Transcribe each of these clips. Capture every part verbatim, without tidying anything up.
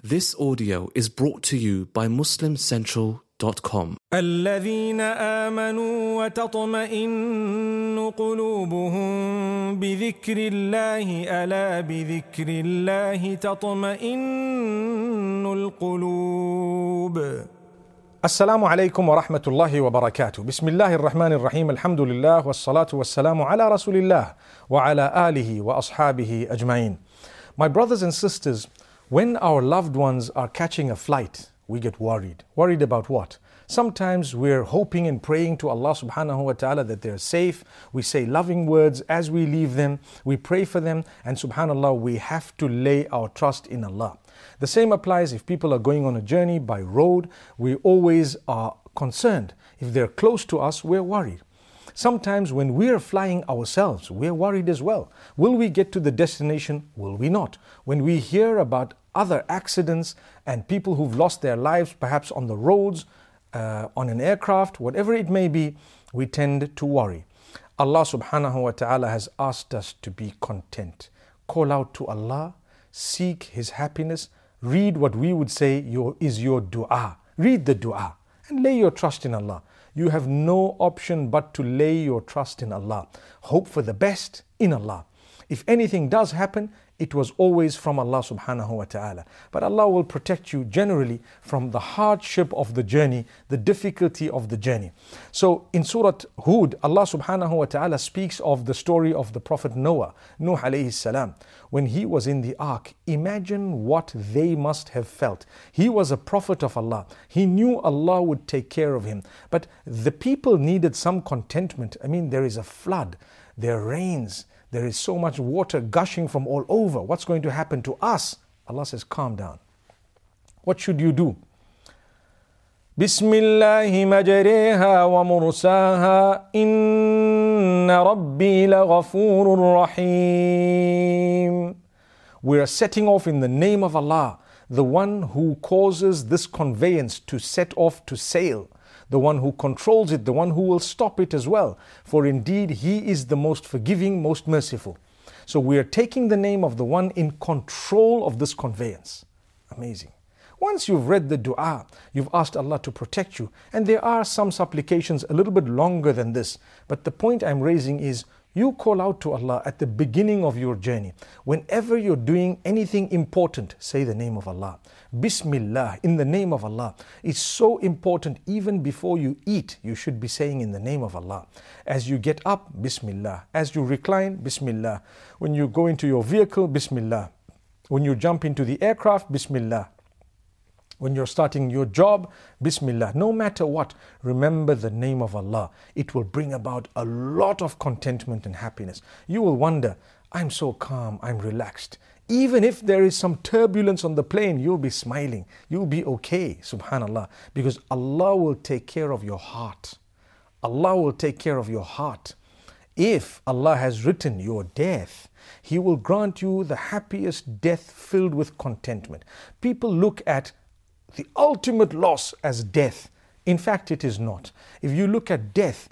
This audio is brought to you by muslim central dot com. الذين آمنوا وتطمئن قلوبهم بذكر الله ألا بذكر الله تطمئن القلوب. Assalamu alaikum wa rahmatullahi wa barakatuh. Bismillahir Rahmanir Rahim. Alhamdulillah wassalatu wassalamu ala Rasulillah wa ala alihi wa ashabihi ajma'in. My brothers and sisters, when our loved ones are catching a flight, we get worried. Worried about what? Sometimes we're hoping and praying to Allah subhanahu wa ta'ala that they're safe. We say loving words as we leave them. We pray for them. And subhanallah, we have to lay our trust in Allah. The same applies if people are going on a journey by road. We always are concerned. If they're close to us, we're worried. Sometimes when we're flying ourselves, we're worried as well. Will we get to the destination? Will we not? When we hear about other accidents and people who've lost their lives, perhaps on the roads, uh, on an aircraft, whatever it may be, we tend to worry. Allah subhanahu wa ta'ala has asked us to be content. Call out to Allah, seek His happiness, read what we would say your, is your dua. Read the dua and lay your trust in Allah. You have no option but to lay your trust in Allah. Hope for the best in Allah. If anything does happen, it was always from Allah subhanahu wa ta'ala. But Allah will protect you generally from the hardship of the journey, the difficulty of the journey. So in Surah Hud, Allah subhanahu wa ta'ala speaks of the story of the Prophet Noah, Nuh alayhi salam. When he was in the ark, imagine what they must have felt. He was a prophet of Allah. He knew Allah would take care of him. But the people needed some contentment. I mean, there is a flood, there rains, there is so much water gushing from all over. What's going to happen to us? Allah says, calm down. What should you do? Bismillahi majreha wa mursaha inna rabbi laghafurur rahim. We are setting off in the name of Allah, the one who causes this conveyance to set off to sail, the one who controls it, the one who will stop it as well. For indeed, He is the most forgiving, most merciful. So we are taking the name of the one in control of this conveyance. Amazing. Once you've read the dua, you've asked Allah to protect you. And there are some supplications a little bit longer than this. But the point I'm raising is, you call out to Allah at the beginning of your journey. Whenever you're doing anything important, say the name of Allah. Bismillah, in the name of Allah. It's so important. Even before you eat, you should be saying in the name of Allah. As you get up, Bismillah. As you recline, Bismillah. When you go into your vehicle, Bismillah. When you jump into the aircraft, Bismillah. When you're starting your job, Bismillah. No matter what, remember the name of Allah. It will bring about a lot of contentment and happiness. You will wonder, I'm so calm, I'm relaxed. Even if there is some turbulence on the plane, you'll be smiling. You'll be okay, subhanallah. Because Allah will take care of your heart. Allah will take care of your heart. If Allah has written your death, He will grant you the happiest death filled with contentment. People look at the ultimate loss as death. In fact, it is not. If you look at death,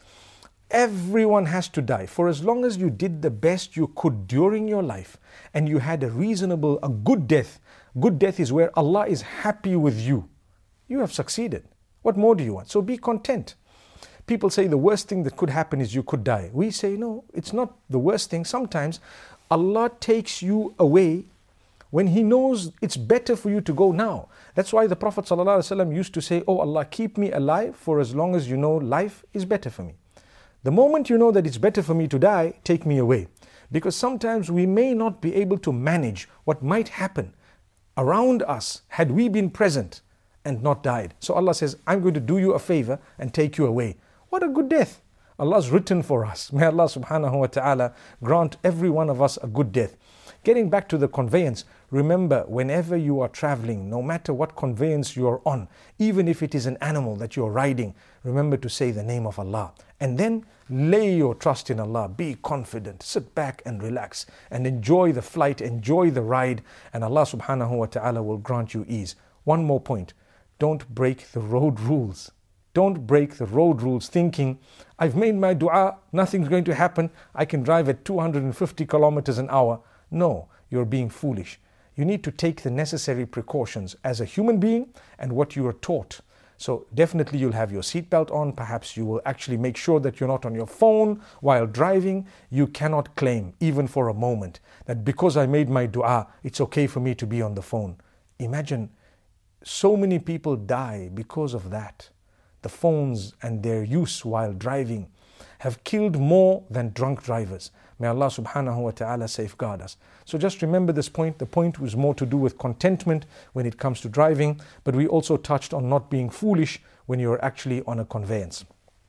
everyone has to die. For as long as you did the best you could during your life and you had a reasonable, a good death, good death is where Allah is happy with you. You have succeeded. What more do you want? So be content. People say the worst thing that could happen is you could die. We say, no, it's not the worst thing. Sometimes Allah takes you away when He knows it's better for you to go now. That's why the Prophet ﷺ used to say, oh Allah, keep me alive for as long as you know life is better for me. The moment you know that it's better for me to die, take me away. Because sometimes we may not be able to manage what might happen around us had we been present and not died. So Allah says, I'm going to do you a favor and take you away. What a good death. Allah's written for us. May Allah subhanahu wa ta'ala grant every one of us a good death. Getting back to the conveyance, remember, whenever you are traveling, no matter what conveyance you are on, even if it is an animal that you're riding, remember to say the name of Allah. And then lay your trust in Allah. Be confident. Sit back and relax and enjoy the flight, enjoy the ride, and Allah subhanahu wa ta'ala will grant you ease. One more point. Don't break the road rules. Don't break the road rules thinking, I've made my dua, nothing's going to happen, I can drive at two hundred fifty kilometers an hour. No, you're being foolish. you need to take the necessary precautions as a human being and what you are taught. So definitely you'll have your seatbelt on. Perhaps you will actually make sure that you're not on your phone while driving. You cannot claim, even for a moment, that because I made my dua, it's okay for me to be on the phone. Imagine so many people die because of that. The phones and their use while driving have killed more than drunk drivers. May Allah subhanahu wa ta'ala safeguard us. So just remember this point. The point was more to do with contentment when it comes to driving, but we also touched on not being foolish when you're actually on a conveyance.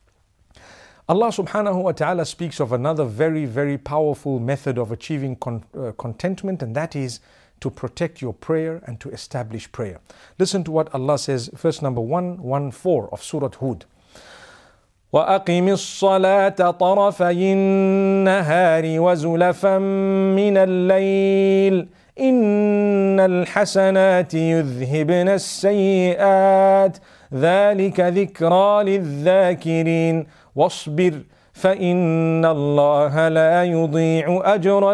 Allah subhanahu wa ta'ala speaks of another very, very powerful method of achieving con- uh, contentment, and that is to protect your prayer and to establish prayer. Listen to what Allah says, verse number one fourteen of Surah Hud. وَأَقِمِ الصَّلَاةَ طَرَفَيِ النَّهَارِ وَزُلَفًا مِّنَ اللَّيْلِ إِنَّ الْحَسَنَاتِ يُذْهِبْنَ السَّيِّئَاتِ ذَلِكَ ذِكْرَى لِلذَّاكِرِينَ وَاصْبِرْ فَإِنَّ اللَّهَ لَا يُضِيعُ أَجْرَ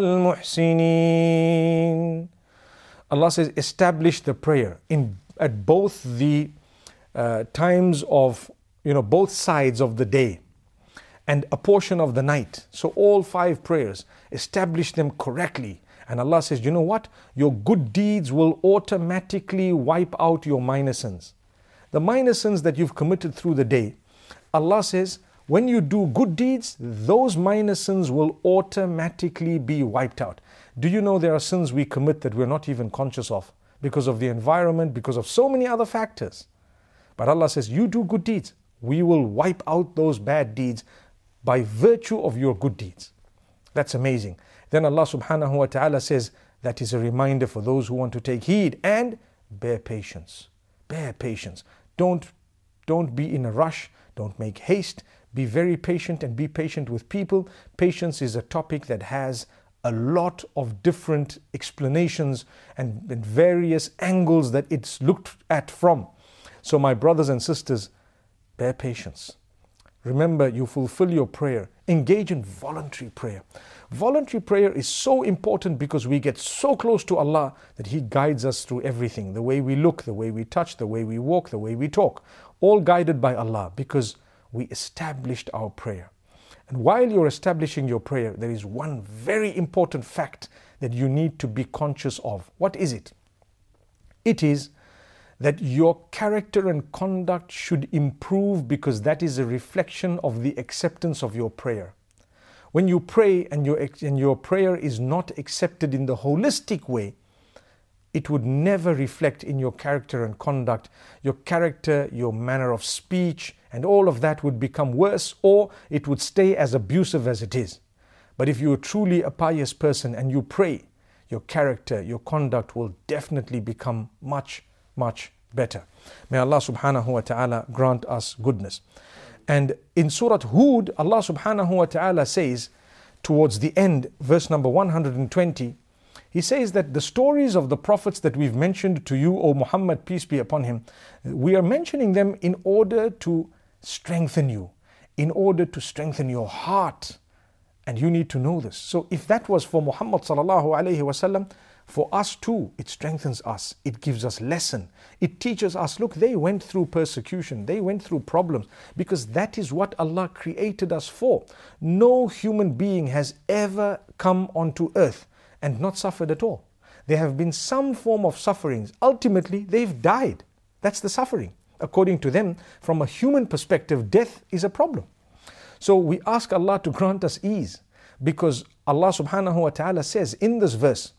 الْمُحْسِنِينَ. Allah says, establish the prayer in at both the uh, times of, you know, both sides of the day and a portion of the night. So all five prayers, establish them correctly. And Allah says, you know what? Your good deeds will automatically wipe out your minor sins. The minor sins that you've committed through the day, Allah says, when you do good deeds, those minor sins will automatically be wiped out. Do you know there are sins we commit that we're not even conscious of because of the environment, because of so many other factors? But Allah says, you do good deeds. We will wipe out those bad deeds by virtue of your good deeds. That's amazing. Then Allah subhanahu wa ta'ala says, that is a reminder for those who want to take heed and bear patience. Bear patience. Don't, don't be in a rush. Don't make haste. Be very patient and be patient with people. Patience is a topic that has a lot of different explanations and, and various angles that it's looked at from. So my brothers and sisters, bear patience. Remember, you fulfill your prayer. Engage in voluntary prayer. Voluntary prayer is so important because we get so close to Allah that He guides us through everything. The way we look, the way we touch, the way we walk, the way we talk. All guided by Allah because we established our prayer. And while you're establishing your prayer, there is one very important fact that you need to be conscious of. What is it? It is that your character and conduct should improve because that is a reflection of the acceptance of your prayer. When you pray and your, and your prayer is not accepted in the holistic way, it would never reflect in your character and conduct. Your character, your manner of speech, and all of that would become worse, or it would stay as abusive as it is. But if you are truly a pious person and you pray, your character, your conduct will definitely become much, much better. May Allah subhanahu wa ta'ala grant us goodness. And in Surah Hud, Allah subhanahu wa ta'ala says, towards the end, verse number one hundred twenty, He says that the stories of the prophets that we've mentioned to you, O Muhammad, peace be upon him, we are mentioning them in order to strengthen you, in order to strengthen your heart. And you need to know this. So if that was for Muhammad sallallahu alayhi wasallam, for us too, it strengthens us. It gives us lesson. It teaches us, look, they went through persecution. They went through problems because that is what Allah created us for. No human being has ever come onto earth and not suffered at all. There have been some form of sufferings. Ultimately, they've died. That's the suffering. According to them, from a human perspective, death is a problem. So we ask Allah to grant us ease because Allah subhanahu wa ta'ala says in this verse,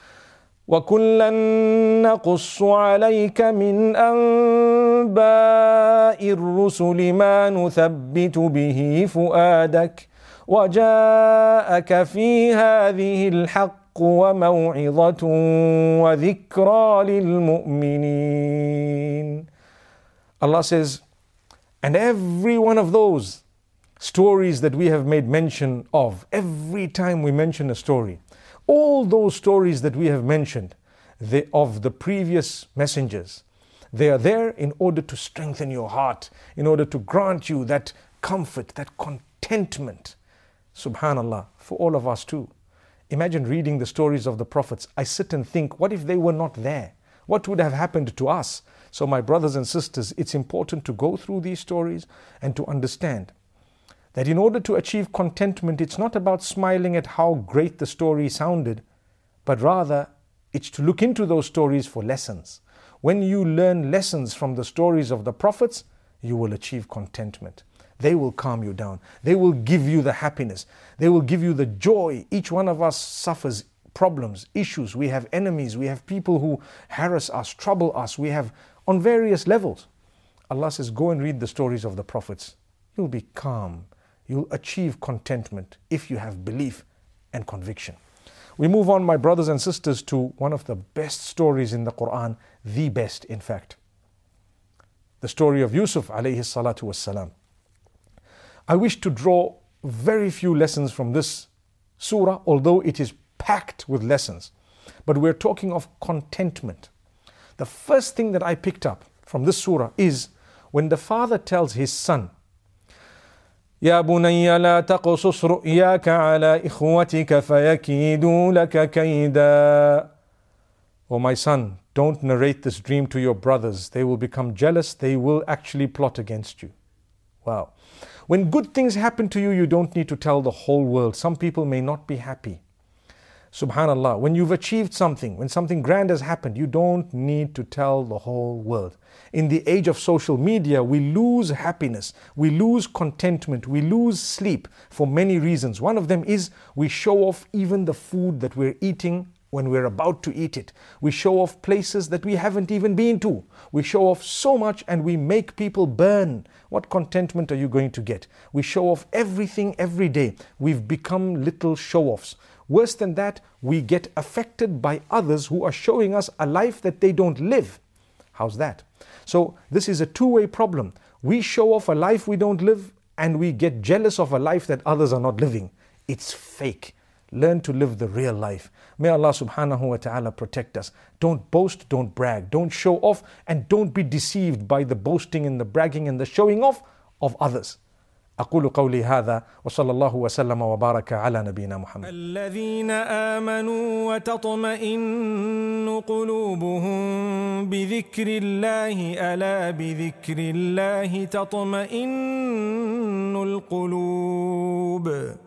وَكُلًّا نَقُصُّ عَلَيْكَ مِنْ أَنْبَاءِ الرُّسُلِ مَا نُثَبِّتُ بِهِ فُؤَادَكَ وَجَاءَكَ فِي هَذِهِ الْحَقُّ وَمَوْعِظَةٌ وَذِكْرَى لِلْمُؤْمِنِينَ. Allah says, and every one of those stories that we have made mention of, every time we mention a story, all those stories that we have mentioned they, of the previous messengers, they are there in order to strengthen your heart, in order to grant you that comfort, that contentment. Subhanallah, for all of us too. Imagine reading the stories of the prophets. I sit and think, what if they were not there? What would have happened to us? So my brothers and sisters, it's important to go through these stories and to understand that in order to achieve contentment, it's not about smiling at how great the story sounded, but rather it's to look into those stories for lessons. When you learn lessons from the stories of the prophets, you will achieve contentment. They will calm you down. They will give you the happiness. They will give you the joy. Each one of us suffers problems, issues. We have enemies. We have people who harass us, trouble us. We have on various levels. Allah says, go and read the stories of the prophets. You'll be calm. You'll achieve contentment if you have belief and conviction. We move on, my brothers and sisters, to one of the best stories in the Quran, the best in fact. The story of Yusuf alayhi salatu wassalam. I wish to draw very few lessons from this surah, although it is packed with lessons. But we're talking of contentment. The first thing that I picked up from this surah is when the father tells his son, يا بني لا تقصص رؤياك على إخوتك فيكيدوا لك كيدا. Oh my son, don't narrate this dream to your brothers. They will become jealous. They will actually plot against you. Wow. When good things happen to you, you don't need to tell the whole world. Some people may not be happy. Subhanallah, when you've achieved something, when something grand has happened, you don't need to tell the whole world. In the age of social media, we lose happiness, we lose contentment, we lose sleep for many reasons. One of them is we show off even the food that we're eating when we're about to eat it. We show off places that we haven't even been to. We show off so much and we make people burn. What contentment are you going to get? We show off everything every day. We've become little show-offs. Worse than that, we get affected by others who are showing us a life that they don't live. How's that? So this is a two-way problem. We show off a life we don't live and we get jealous of a life that others are not living. It's fake. Learn to live the real life. May Allah subhanahu wa ta'ala protect us. Don't boast, don't brag, don't show off, and don't be deceived by the boasting and the bragging and the showing off of others. أقول قولي هذا وصلى الله وسلم وبارك على نبينا محمد. الذين آمنوا وتطمئن قلوبهم بذكر الله ألا بذكر الله تطمئن القلوب.